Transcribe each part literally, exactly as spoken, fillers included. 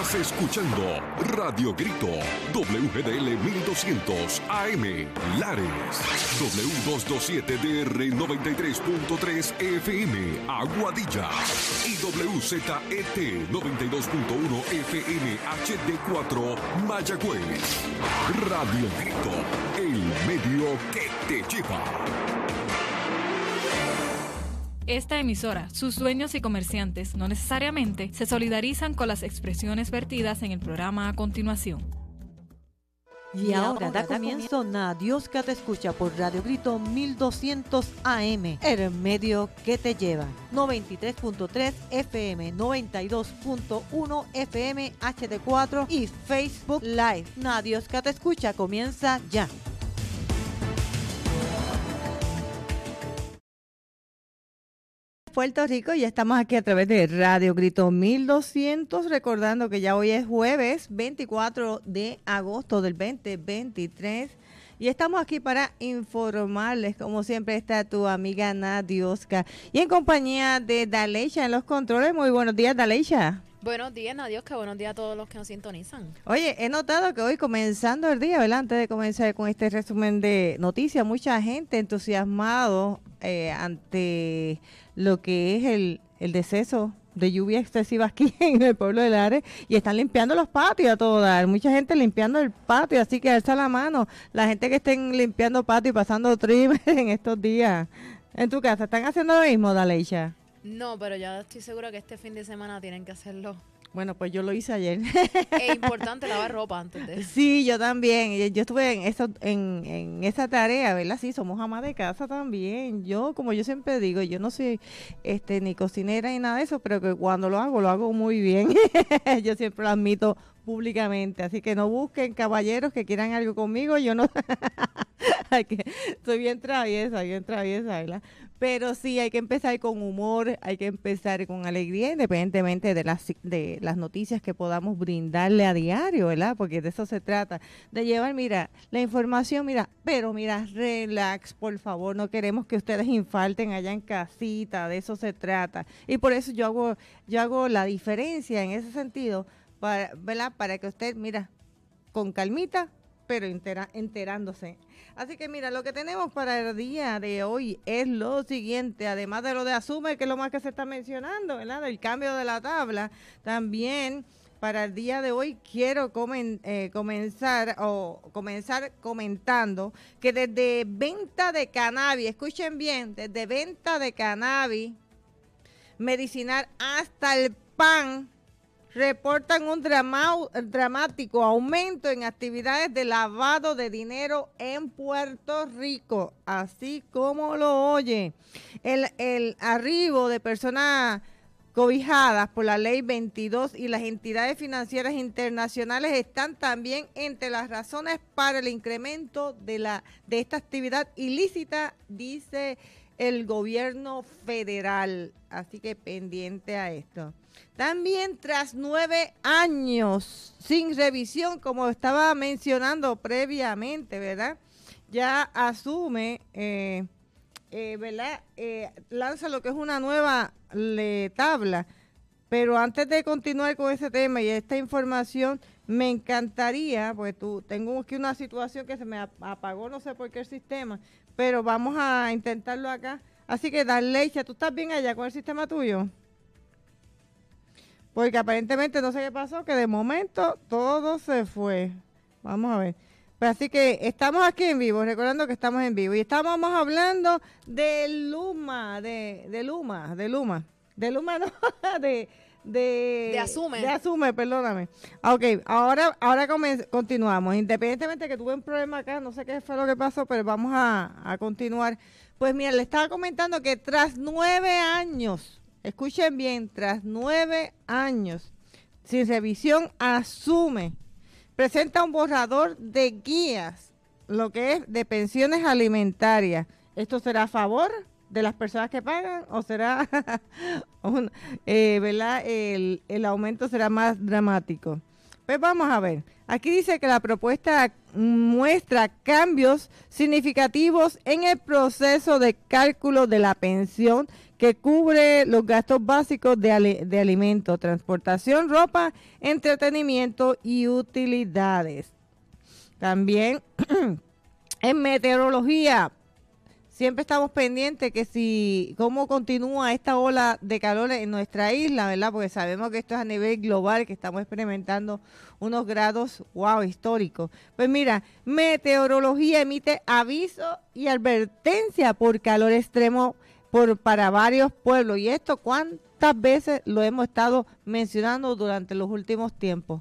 Estás escuchando Radio Grito, W G D L mil doscientos A M, Lares, W doscientos veintisiete D R noventa y tres punto tres F M, Aguadilla, y W Z E T noventa y dos punto uno F M H D cuatro, Mayagüez. Radio Grito, el medio que te lleva. Esta emisora, sus dueños y comerciantes no necesariamente se solidarizan con las expresiones vertidas en el programa a continuación. Y ahora da comienzo Dios que te escucha por Radio Grito mil doscientos A M, el medio que te lleva. noventa y tres punto tres F M, noventa y dos punto uno F M H D cuatro y Facebook Live. Dios que te escucha comienza ya. Puerto Rico, y estamos aquí a través de Radio Grito mil doscientos, recordando que ya hoy es jueves veinticuatro de agosto del veinte veintitrés y estamos aquí para informarles, como siempre está tu amiga Nadioska y en compañía de Daleisha en los controles. Muy buenos días, Daleisha. Buenos días, Nadioska, buenos días a todos los que nos sintonizan. Oye, he notado que hoy comenzando el día, ¿verdad? Antes de comenzar con este resumen de noticias, mucha gente entusiasmado eh, ante lo que es el, el deceso de lluvia excesiva aquí en el pueblo de Lares, y están limpiando los patios a todo dar. Mucha gente limpiando el patio, así que alza la mano la gente que estén limpiando patio y pasando trim en estos días. En tu casa, ¿están haciendo lo mismo, Daleisha? No, pero ya estoy segura que este fin de semana tienen que hacerlo. Bueno, pues yo lo hice ayer. Es importante lavar ropa antes de... Sí, yo también. Yo estuve en eso, en, en esa tarea, ¿verdad? Sí, somos amas de casa también. Yo, como yo siempre digo, yo no soy este ni cocinera ni nada de eso, pero que cuando lo hago, lo hago muy bien. Yo siempre lo admito públicamente. Así que no busquen caballeros que quieran algo conmigo. Yo no... Soy bien traviesa, bien traviesa, ¿verdad? Pero sí, hay que empezar con humor, hay que empezar con alegría, independientemente de las de las noticias que podamos brindarle a diario, ¿verdad? Porque de eso se trata, de llevar, mira, la información, mira, pero mira, relax, por favor, no queremos que ustedes infalten allá en casita, de eso se trata. Y por eso yo hago, yo hago la diferencia en ese sentido, para, ¿verdad? Para que usted, mira, con calmita, pero entera, enterándose. Así que mira, lo que tenemos para el día de hoy es lo siguiente, además de lo de Asume, que es lo más que se está mencionando, ¿verdad? El cambio de la tabla, también para el día de hoy quiero comen, eh, comenzar o comenzar comentando que desde venta de cannabis, escuchen bien, desde venta de cannabis medicinal hasta el pan, reportan un drama, dramático aumento en actividades de lavado de dinero en Puerto Rico, así como lo oye. El, el arribo de personas cobijadas por la ley veintidós y las entidades financieras internacionales están también entre las razones para el incremento de, la, de esta actividad ilícita, dice el gobierno federal. Así que pendiente a esto. También tras nueve años sin revisión, como estaba mencionando previamente, ¿verdad? Ya asume, eh, eh, ¿verdad? Eh, lanza lo que es una nueva le, tabla. Pero antes de continuar con ese tema y esta información, me encantaría, pues tú, tengo aquí una situación que se me apagó, no sé por qué el sistema, pero vamos a intentarlo acá. Así que, Daleisha, ¿tú estás bien allá con el sistema tuyo? Porque aparentemente no sé qué pasó, que de momento todo se fue. Vamos a ver. Pues así que estamos aquí en vivo, recordando que estamos en vivo. Y estábamos hablando de Luma, de, de Luma, de Luma. De Luma, no, de... De, de Asume. De Asume, perdóname. Ok, ahora, ahora continuamos. Independientemente que tuve un problema acá, no sé qué fue lo que pasó, pero vamos a, a continuar. Pues mira, le estaba comentando que tras nueve años... Escuchen bien, tras nueve años sin revisión, Asume presenta un borrador de guías, lo que es de pensiones alimentarias. ¿Esto será a favor de las personas que pagan o será, un, eh, ¿verdad? El, el aumento será más dramático? Pues vamos a ver. Aquí dice que la propuesta muestra cambios significativos en el proceso de cálculo de la pensión que cubre los gastos básicos de, ali- de alimentos, transportación, ropa, entretenimiento y utilidades. También en meteorología, siempre estamos pendientes que si cómo continúa esta ola de calor en nuestra isla, ¿verdad? Porque sabemos que esto es a nivel global, que estamos experimentando unos grados, wow, históricos. Pues mira, meteorología emite aviso y advertencia por calor extremo por para varios pueblos. Y esto, ¿cuántas veces lo hemos estado mencionando durante los últimos tiempos?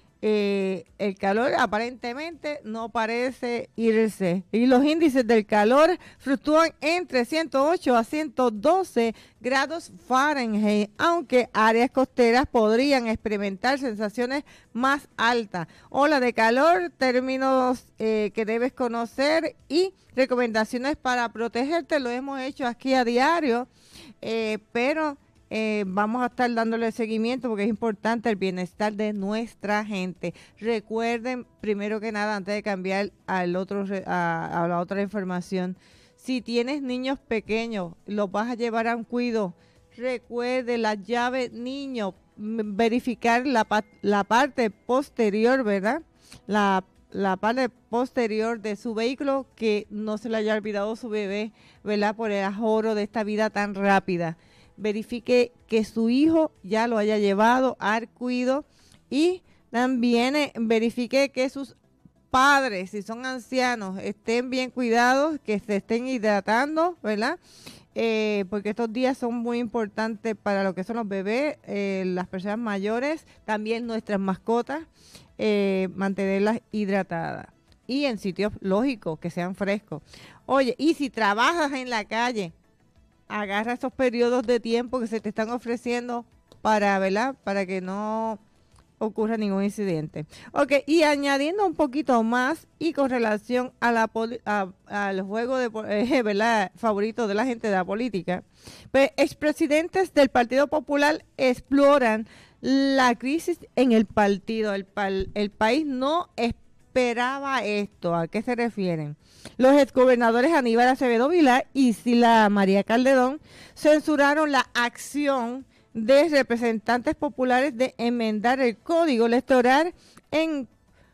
Eh, el calor aparentemente no parece irse y los índices del calor fluctúan entre ciento ocho a ciento doce grados Fahrenheit, aunque áreas costeras podrían experimentar sensaciones más altas. Ola de calor, términos eh, que debes conocer y recomendaciones para protegerte, lo hemos hecho aquí a diario, eh, pero Eh, vamos a estar dándole seguimiento porque es importante el bienestar de nuestra gente. Recuerden, primero que nada, antes de cambiar al otro a, a la otra información, si tienes niños pequeños, los vas a llevar a un cuido, recuerde la llave niño, verificar la, la parte posterior, ¿verdad? La la parte posterior de su vehículo, que no se le haya olvidado su bebé, ¿verdad? Por el ajoro de esta vida tan rápida. Verifique que su hijo ya lo haya llevado al cuido y también eh, verifique que sus padres, si son ancianos, estén bien cuidados, que se estén hidratando, ¿verdad? Eh, porque estos días son muy importantes para lo que son los bebés, eh, las personas mayores, también nuestras mascotas, eh, mantenerlas hidratadas y en sitios lógicos, que sean frescos. Oye, y si trabajas en la calle, agarra esos periodos de tiempo que se te están ofreciendo para, ¿verdad? Para que no ocurra ningún incidente. Ok, y añadiendo un poquito más y con relación a la a, al juego de, eh, ¿verdad? favorito de la gente de la política, pues expresidentes del Partido Popular exploran la crisis en el partido. El, el país no esperaba esto. ¿A qué se refieren? Los exgobernadores Aníbal Acevedo Vilá y Sila María Calderón censuraron la acción de representantes populares de enmendar el código electoral en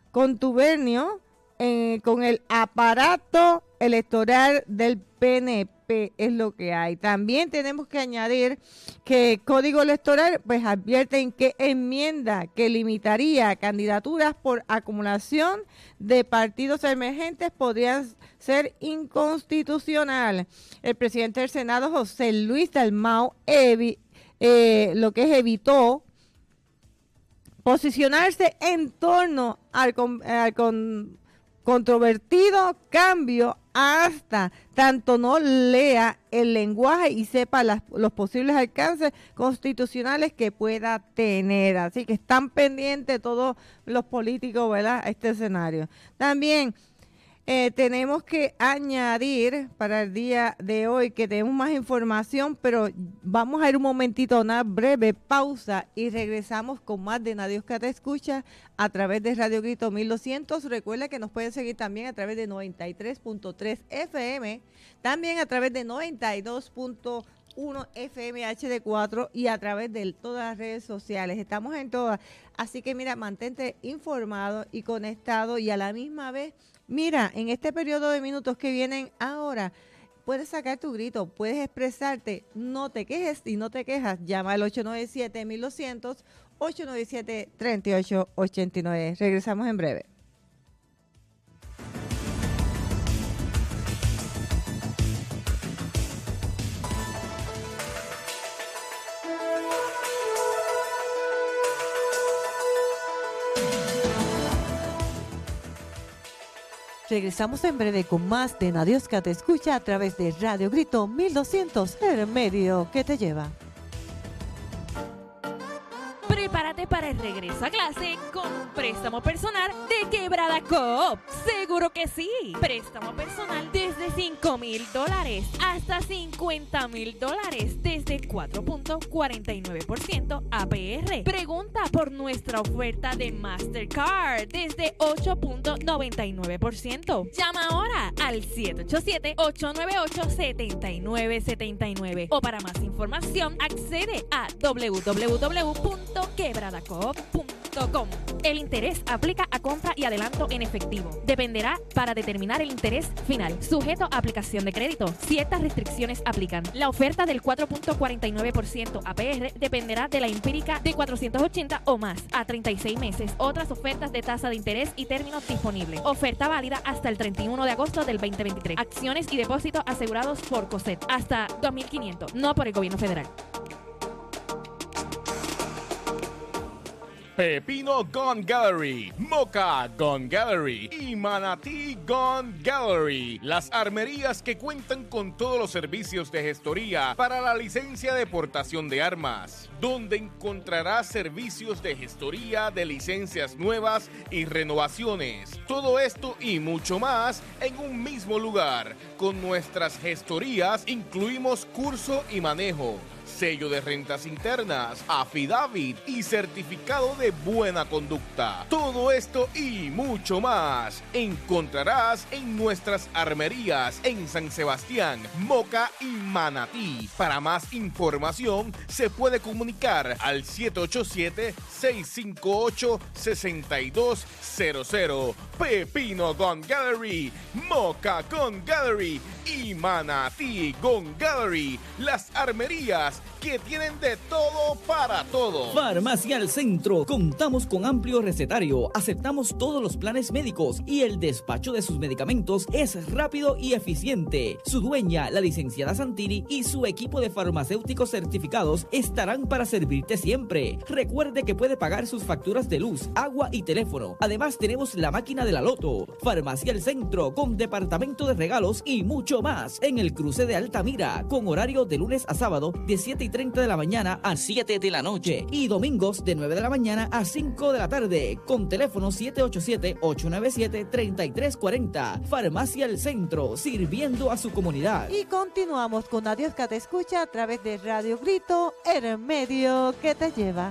contubernio eh, con el aparato electoral del P N P, es lo que hay. También tenemos que añadir que el código electoral pues advierte en que enmienda que limitaría candidaturas por acumulación de partidos emergentes podrían ser inconstitucional. El presidente del Senado, José Luis Dalmau, evi, eh, lo que es evitó posicionarse en torno al, al con, controvertido cambio hasta tanto no lea el lenguaje y sepa las, los posibles alcances constitucionales que pueda tener. Así que están pendientes todos los políticos, ¿verdad?, a este escenario. También eh, tenemos que añadir para el día de hoy que tenemos más información, pero vamos a ir un momentito a una breve pausa y regresamos con más de Nadie que te escucha a través de Radio Grito mil doscientos. Recuerda que nos pueden seguir también a través de noventa y tres punto tres F M, también a través de noventa y dos punto uno F M H D cuatro y a través de todas las redes sociales. Estamos en todas. Así que mira, mantente informado y conectado y a la misma vez, mira, en este periodo de minutos que vienen ahora, puedes sacar tu grito, puedes expresarte, no te quejes y no te quejas. Llama al ocho nueve siete mil doscientos, ocho nueve siete, tres ocho ocho nueve. Regresamos en breve. Regresamos en breve con más de Nadioska te escucha a través de Radio Grito mil doscientos, el medio que te lleva. Prepárate Prepárate para el regreso a clase con un préstamo personal de Quebrada Coop. ¡Seguro que sí! Préstamo personal desde cinco mil dólares hasta cincuenta mil dólares desde cuatro punto cuarenta y nueve por ciento A P R. Pregunta por nuestra oferta de Mastercard desde ocho punto noventa y nueve por ciento. Llama ahora al siete ocho siete, ocho nueve ocho, siete nueve siete nueve o para más información accede a w w w punto quebrada coop punto com. El interés aplica a compra y adelanto en efectivo. Dependerá para determinar el interés final. Sujeto a aplicación de crédito. Ciertas restricciones aplican. La oferta del cuatro punto cuarenta y nueve por ciento A P R dependerá de la empírica de cuatrocientos ochenta o más a treinta y seis meses. Otras ofertas de tasa de interés y términos disponibles. Oferta válida hasta el treinta y uno de agosto del veinte veintitrés. Acciones y depósitos asegurados por COSET hasta dos mil quinientos, no por el gobierno federal. Pepino Gun Gallery, Moca Gun Gallery y Manatí Gun Gallery. Las armerías que cuentan con todos los servicios de gestoría para la licencia de portación de armas, donde encontrarás servicios de gestoría de licencias nuevas y renovaciones. Todo esto y mucho más en un mismo lugar. Con nuestras gestorías incluimos curso y manejo, sello de rentas internas, affidavit y certificado de buena conducta. Todo esto y mucho más encontrarás en nuestras armerías en San Sebastián, Moca y Manatí. Para más información se puede comunicar al siete ocho siete, seis cinco ocho, seis dos cero cero. Pepino Gun Gallery, Moca Gun Gallery y Manatí Gun Gallery. Las armerías que tienen de todo para todo. Farmacia al Centro. Contamos con amplio recetario, aceptamos todos los planes médicos y el despacho de sus medicamentos es rápido y eficiente. Su dueña, la licenciada Santini, y su equipo de farmacéuticos certificados estarán para servirte siempre. Recuerde que puede pagar sus facturas de luz, agua y teléfono. Además tenemos la máquina de la Loto. Farmacia al Centro con departamento de regalos y mucho más en el cruce de Altamira, con horario de lunes a sábado de siete y treinta de la mañana a siete de la noche y domingos de nueve de la mañana a cinco de la tarde, con teléfono siete ocho siete, ocho nueve siete, tres tres cuatro cero. Farmacia El Centro, sirviendo a su comunidad. Y continuamos con Adiós que te escucha a través de Radio Grito, el medio que te lleva.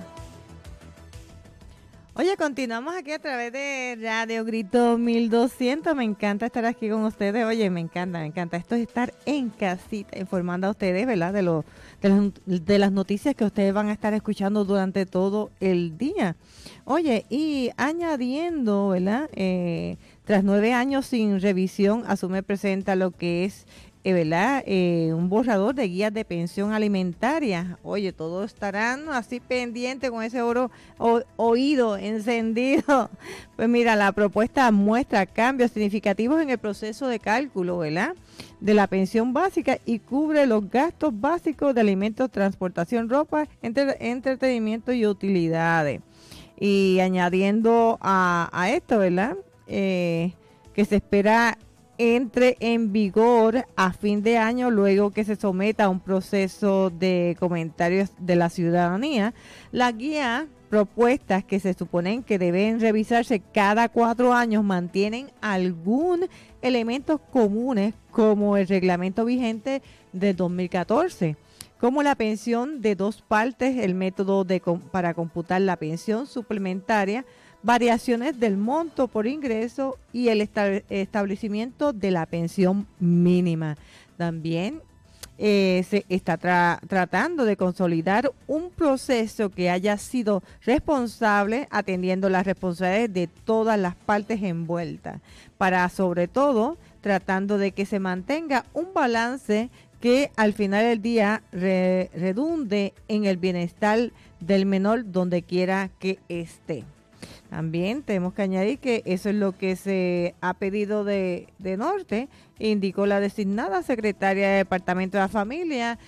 Oye, continuamos aquí a través de Radio Grito mil doscientos. Me encanta estar aquí con ustedes. Oye, me encanta, me encanta. Esto es estar en casita, informando a ustedes, ¿verdad? De, lo, de, las, de las noticias que ustedes van a estar escuchando durante todo el día. Oye, y añadiendo, ¿verdad? Eh, tras nueve años sin revisión, Asume presenta lo que es Eh, ¿verdad? Eh, un borrador de guías de pensión alimentaria. Oye, todos estarán así pendientes con ese oro, o, oído encendido. Pues mira, la propuesta muestra cambios significativos en el proceso de cálculo, ¿verdad? De la pensión básica y cubre los gastos básicos de alimentos, transportación, ropa, entre, entretenimiento y utilidades. Y añadiendo a, a esto, ¿verdad? Eh, que se espera entre en vigor a fin de año, luego que se someta a un proceso de comentarios de la ciudadanía. Las guías propuestas, que se suponen que deben revisarse cada cuatro años, mantienen algún elementos comunes, como el reglamento vigente de dos mil catorce, como la pensión de dos partes, el método de para computar la pensión suplementaria, variaciones del monto por ingreso y el establecimiento de la pensión mínima. También eh, se está tra- tratando de consolidar un proceso que haya sido responsable, atendiendo las responsabilidades de todas las partes envueltas, para sobre todo tratando de que se mantenga un balance que al final del día re- redunde en el bienestar del menor donde quiera que esté. También tenemos que añadir que eso es lo que se ha pedido de, de Norte, indicó la designada secretaria del Departamento de la Familia,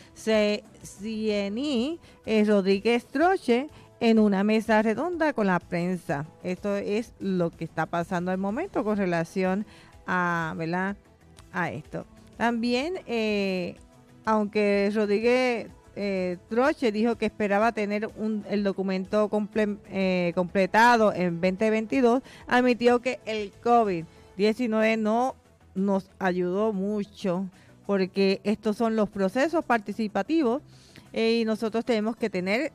Cieny eh, Rodríguez Troche, en una mesa redonda con la prensa. Esto es lo que está pasando al momento con relación a, ¿verdad? a esto. También, eh, aunque Rodríguez eh, Troche dijo que esperaba tener un, el documento comple, eh, completado en veinte veintidós, admitió que el COVID diecinueve no nos ayudó mucho porque estos son los procesos participativos eh, y nosotros tenemos que tener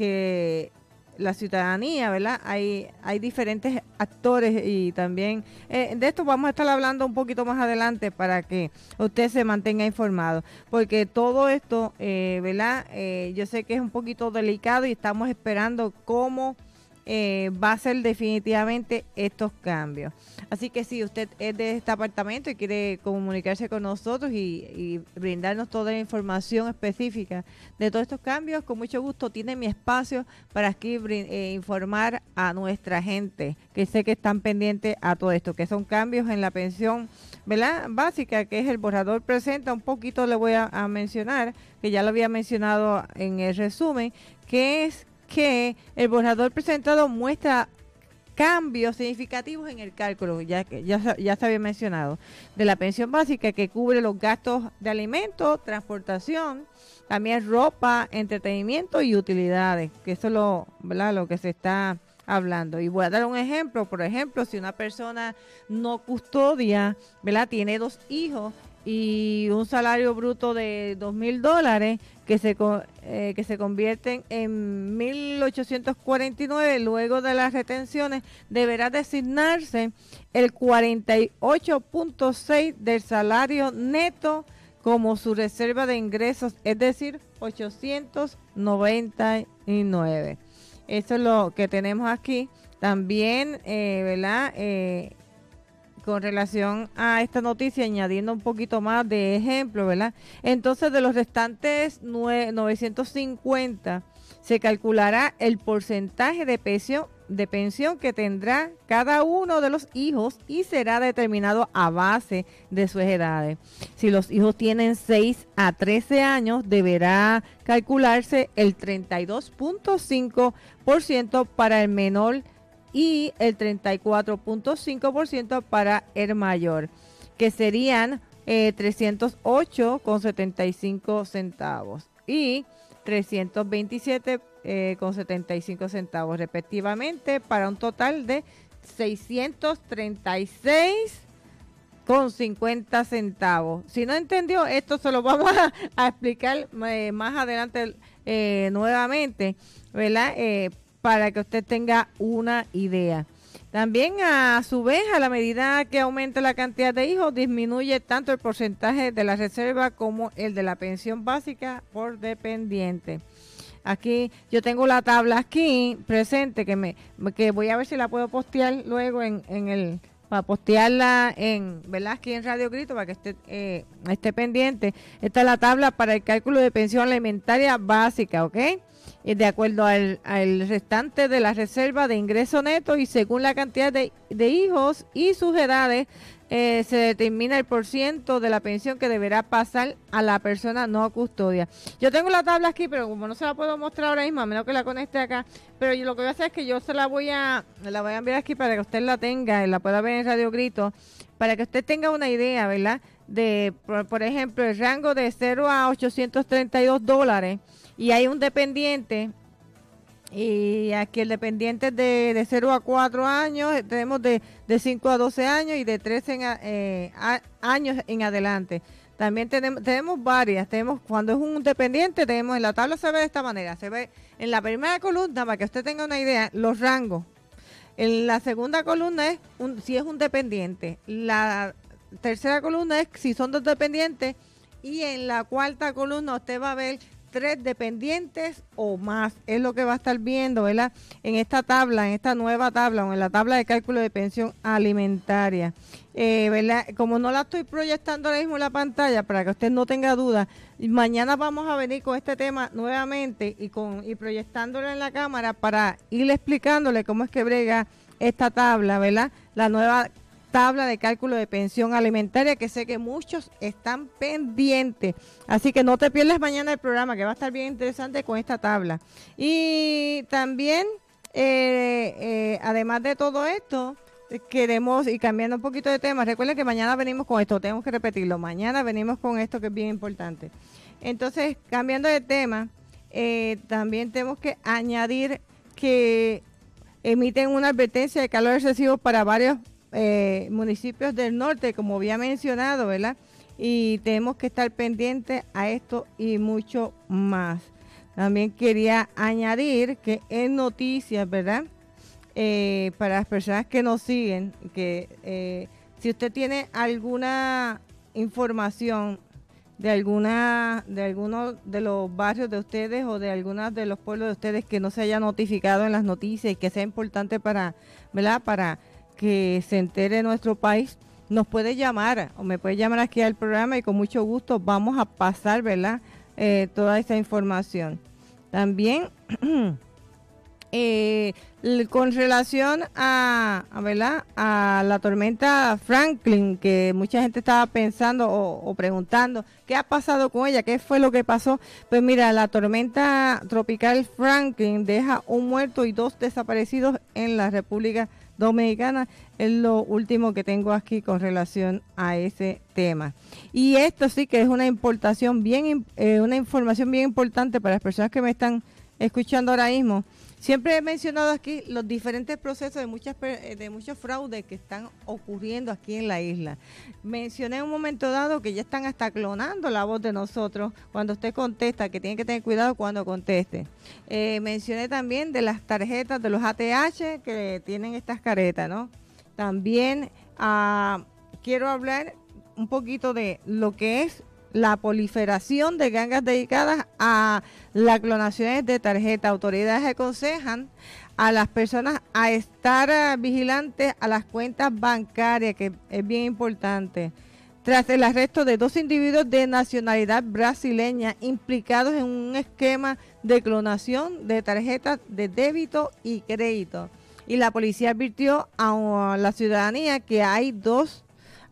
que la ciudadanía, ¿verdad? Hay, hay diferentes actores y también eh, de esto vamos a estar hablando un poquito más adelante para que usted se mantenga informado, porque todo esto, eh, ¿verdad? Eh, yo sé que es un poquito delicado y estamos esperando cómo eh, va a ser definitivamente estos cambios. Así que si usted es de este apartamento y quiere comunicarse con nosotros y, y brindarnos toda la información específica de todos estos cambios, con mucho gusto tiene mi espacio para aquí eh, informar a nuestra gente, que sé que están pendientes a todo esto, que son cambios en la pensión, ¿verdad? Básica, que es el borrador presenta, un poquito le voy a, a mencionar, que ya lo había mencionado en el resumen, que es que el borrador presentado muestra cambios significativos en el cálculo, ya que ya, ya se había mencionado, de la pensión básica que cubre los gastos de alimentos, transportación, también ropa, entretenimiento y utilidades, que eso es lo, ¿verdad? Lo que se está hablando. Y voy a dar un ejemplo, por ejemplo, si una persona no custodia, ¿verdad? Tiene dos hijos y un salario bruto de dos mil dólares que se eh, que se convierten en mil ochocientos cuarenta y nueve, luego de las retenciones deberá designarse el cuarenta y ocho punto seis del salario neto como su reserva de ingresos, es decir, ochocientos noventa y nueve. Eso es lo que tenemos aquí. También, eh, ¿verdad? Eh, con relación a esta noticia, añadiendo un poquito más de ejemplo, ¿verdad? Entonces, de los restantes novecientos cincuenta, se calculará el porcentaje de pensión, de pensión que tendrá cada uno de los hijos y será determinado a base de sus edades. Si los hijos tienen seis a trece años, deberá calcularse el treinta y dos punto cinco por ciento para el menor y el treinta y cuatro punto cinco por ciento para el mayor, que serían eh, trescientos ocho con setenta y cinco centavos y trescientos veintisiete eh, con setenta y cinco centavos respectivamente, para un total de seiscientos treinta y seis con cincuenta centavos. Si no entendió, esto se lo vamos a, a explicar eh, más adelante eh, nuevamente, ¿verdad? Eh, para que usted tenga una idea. También, a su vez, a la medida que aumenta la cantidad de hijos, disminuye tanto el porcentaje de la reserva como el de la pensión básica por dependiente. Aquí yo tengo la tabla aquí presente que me que voy a ver si la puedo postear luego en, en el para postearla en, ¿verdad? Aquí en Radio Grito para que esté eh, esté pendiente. Esta es la tabla para el cálculo de pensión alimentaria básica, ¿ok? De acuerdo al, al restante de la reserva de ingreso neto y según la cantidad de, de hijos y sus edades, eh, se determina el porciento de la pensión que deberá pasar a la persona no custodia. Yo tengo la tabla aquí, pero como no se la puedo mostrar ahora mismo, a menos que la conecte acá, pero yo lo que voy a hacer es que yo se la voy a, la voy a enviar aquí para que usted la tenga y la pueda ver en Radio Grito, para que usted tenga una idea, ¿verdad? De, por, por ejemplo, el rango de cero a ochocientos treinta y dos dólares. Y hay un dependiente, y aquí el dependiente es de, de cero a cuatro años, tenemos de, de cinco a doce años y de trece en a, eh, a, años en adelante. También tenemos, tenemos varias, tenemos cuando es un dependiente, tenemos en la tabla se ve de esta manera, se ve en la primera columna, para que usted tenga una idea, los rangos. En la segunda columna es un, si es un dependiente, la tercera columna es si son dos dependientes y en la cuarta columna usted va a ver tres dependientes o más, es lo que va a estar viendo, ¿verdad? En esta tabla, en esta nueva tabla, o en la tabla de cálculo de pensión alimentaria, eh, ¿verdad? Como no la estoy proyectando ahora mismo en la pantalla, para que usted no tenga duda, mañana vamos a venir con este tema nuevamente y con y proyectándolo en la cámara para irle explicándole cómo es que brega esta tabla, ¿verdad? La nueva tabla de cálculo de pensión alimentaria, que sé que muchos están pendientes, así que no te pierdas mañana el programa, que va a estar bien interesante con esta tabla. Y también eh, eh, además de todo esto, queremos, y cambiando un poquito de tema, recuerden que mañana venimos con esto, tenemos que repetirlo, mañana venimos con esto que es bien importante. Entonces, cambiando de tema, eh, también tenemos que añadir que emiten una advertencia de calor excesivo para varios eh, municipios del norte, como había mencionado, ¿verdad? Y tenemos que estar pendientes a esto y mucho más. También quería añadir que en noticias, ¿verdad? Eh, para las personas que nos siguen, que eh, si usted tiene alguna información de alguna de algunos de los barrios de ustedes o de algunos de los pueblos de ustedes que no se haya notificado en las noticias y que sea importante para, ¿verdad? Para que se entere nuestro país, nos puede llamar o me puede llamar aquí al programa y con mucho gusto vamos a pasar, ¿verdad? Eh, toda esta información. También eh, con relación a, a, ¿verdad? a la tormenta Franklin, que mucha gente estaba pensando o, o preguntando qué ha pasado con ella, qué fue lo que pasó. Pues mira, la tormenta tropical Franklin deja un muerto y dos desaparecidos en la República Dominicana. Es lo último que tengo aquí con relación a ese tema. Y esto sí que es una importación bien, eh, una información bien importante para las personas que me están escuchando ahora mismo. Siempre he mencionado aquí los diferentes procesos de muchas de muchos fraudes que están ocurriendo aquí en la isla. Mencioné en un momento dado que ya están hasta clonando la voz de nosotros cuando usted contesta, que tiene que tener cuidado cuando conteste. Eh, mencioné también de las tarjetas de los A T H que tienen estas caretas, ¿no? También ah, quiero hablar un poquito de lo que es la proliferación de gangas dedicadas a las clonaciones de tarjeta. Autoridades aconsejan a las personas a estar uh, vigilantes a las cuentas bancarias, que es bien importante. Tras el arresto de dos individuos de nacionalidad brasileña implicados en un esquema de clonación de tarjetas de débito y crédito. Y la policía advirtió a, a la ciudadanía que hay dos,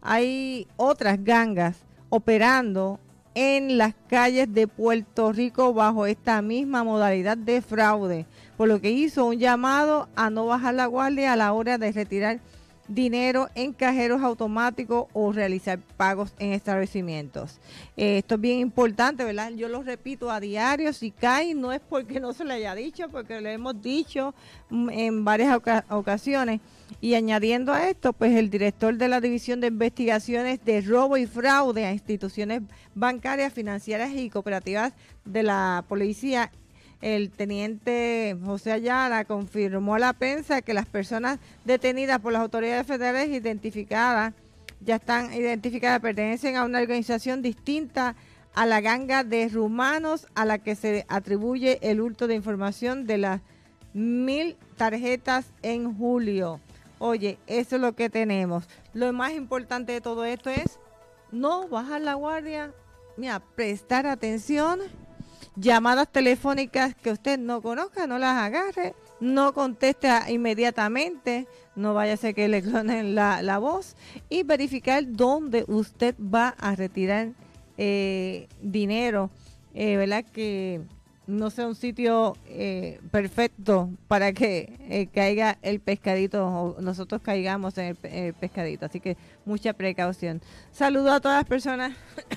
hay otras gangas operando en las calles de Puerto Rico bajo esta misma modalidad de fraude, por lo que hizo un llamado a no bajar la guardia a la hora de retirar dinero en cajeros automáticos o realizar pagos en establecimientos. Eh, esto es bien importante, ¿verdad? Yo lo repito a diario, si cae no es porque no se le haya dicho, porque lo hemos dicho en varias oca- ocasiones. Y añadiendo a esto, pues el director de la División de Investigaciones de Robo y Fraude a Instituciones Bancarias, Financieras y Cooperativas de la Policía, el teniente José Ayala, confirmó a la prensa que las personas detenidas por las autoridades federales identificadas, ya están identificadas, pertenecen a una organización distinta a la ganga de rumanos a la que se atribuye el hurto de información de las mil tarjetas en julio. Oye, eso es lo que tenemos. Lo más importante de todo esto es no bajar la guardia, mira, prestar atención. Llamadas telefónicas que usted no conozca, no las agarre, no conteste inmediatamente, no vaya a ser que le clonen la, la voz, y verificar dónde usted va a retirar eh, dinero, eh, ¿verdad? Que no sea un sitio eh, perfecto para que eh, caiga el pescadito o nosotros caigamos en el, el pescadito, así que mucha precaución. Saludo a todas las personas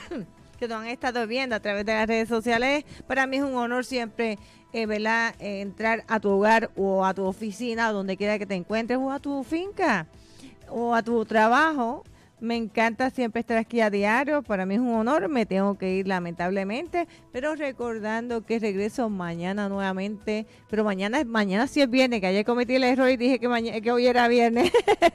que nos han estado viendo a través de las redes sociales. Para mí es un honor siempre, eh, ¿verdad? Eh, entrar a tu hogar o a tu oficina, donde quiera que te encuentres, o a tu finca, o a tu trabajo. Me encanta siempre estar aquí a diario. Para mí es un honor. Me tengo que ir lamentablemente, pero recordando que regreso mañana nuevamente. Pero mañana, mañana sí es viernes, que ayer cometí el error y dije que, mañana, que hoy era viernes.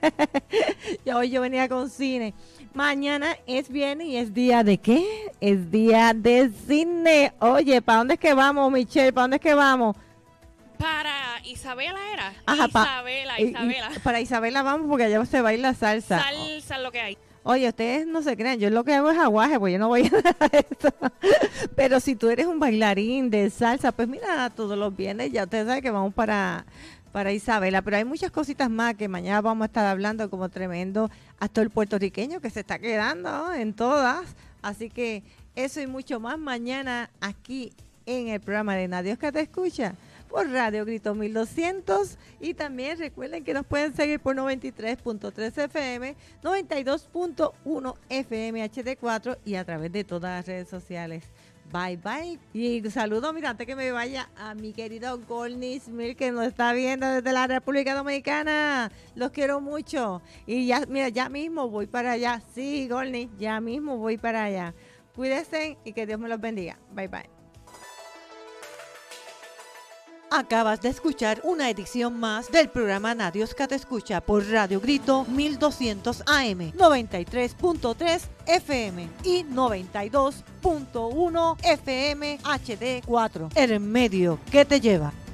Ya hoy yo venía con cine. Mañana es viernes y es día de ¿qué? Es día de cine. Oye, ¿para dónde es que vamos, Michelle? ¿Para dónde es que vamos? Para Isabela era. Ajá, Isabela, pa, Isabela. Y, y para Isabela vamos porque allá se baila salsa. Salsa lo que hay. Oye, ustedes no se crean, yo lo que hago es aguaje, pues yo no voy a nada de eso. Pero si tú eres un bailarín de salsa, pues mira, todos los viernes ya ustedes saben que vamos para, para Isabela. Pero hay muchas cositas más que mañana vamos a estar hablando, como tremendo actor puertorriqueño que se está quedando, ¿no?, en todas. Así que eso y mucho más mañana aquí en el programa de Nadie que te escucha. por Radio Grito mil doscientos. Y también recuerden que nos pueden seguir por noventa y tres punto tres F M, noventa y dos punto uno F M H D cuatro y a través de todas las redes sociales. Bye, bye. Y saludo, mira, antes que me vaya, a mi querido Golney Smith, que nos está viendo desde la República Dominicana. Los quiero mucho. Y ya, mira, ya mismo voy para allá. Sí, Golney, ya mismo voy para allá. Cuídense y que Dios me los bendiga. Bye, bye. Acabas de escuchar una edición más del programa Nadios que te escucha por Radio Grito mil doscientos A M, noventa y tres punto tres F M y noventa y dos punto uno F M H D cuatro. El medio que te lleva.